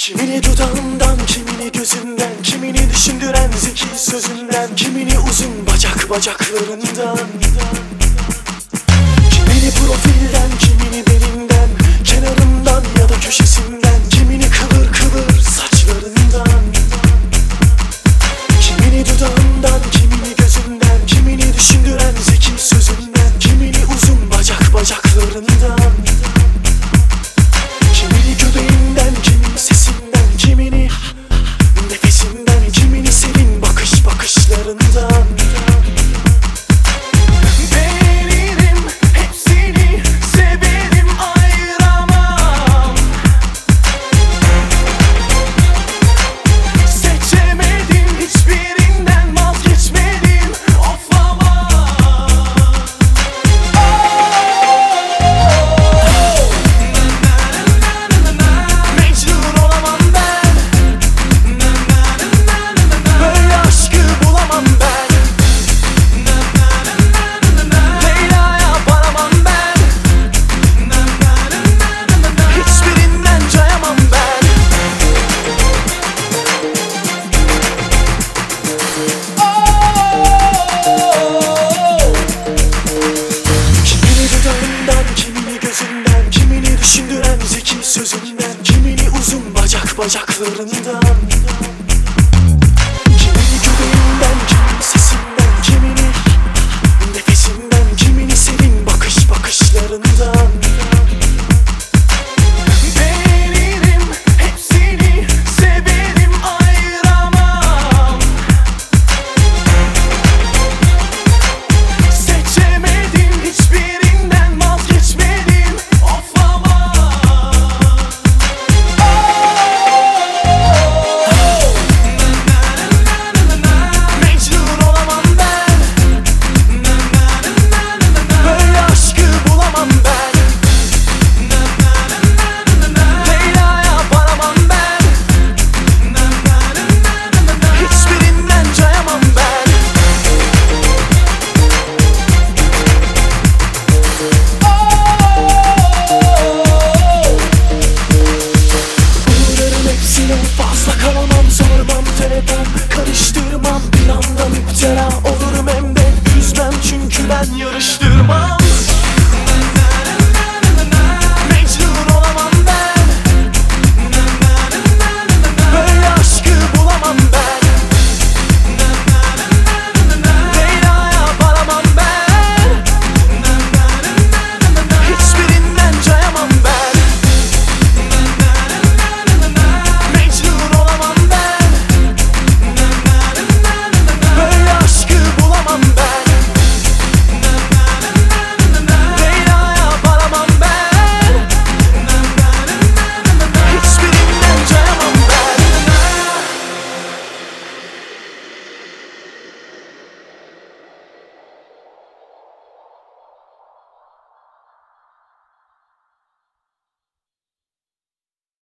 Kimini dudağından, kimini gözünden, kimini düşündüren zeki sözünden, kimini uzun bacaklarından, kimini profilden, kimini belinden, kenarından ya da köşesinden, kimini kıvır saçlarından. Kimini dudağından, kimini gözünden, kimini düşündüren zeki sözünden, kimini uzun bacaklarından, kimini göbeğinden, kimini sesinden, kimini nefesinden, kimini serin bakışlarından. Beğenirim, hepsini severim, ayıramam. Seçemedim, hiçbirinden vazgeçmedim, of aman. Mecnun olamam ben, böyle aşkı bulamam ben. Leyla'ya varamam ben, hiçbirinden cayamam ben. Kimini dudağından, kimini gözünden, kimini düşündüren zeki sözünden, kimini uzun bacaklarından.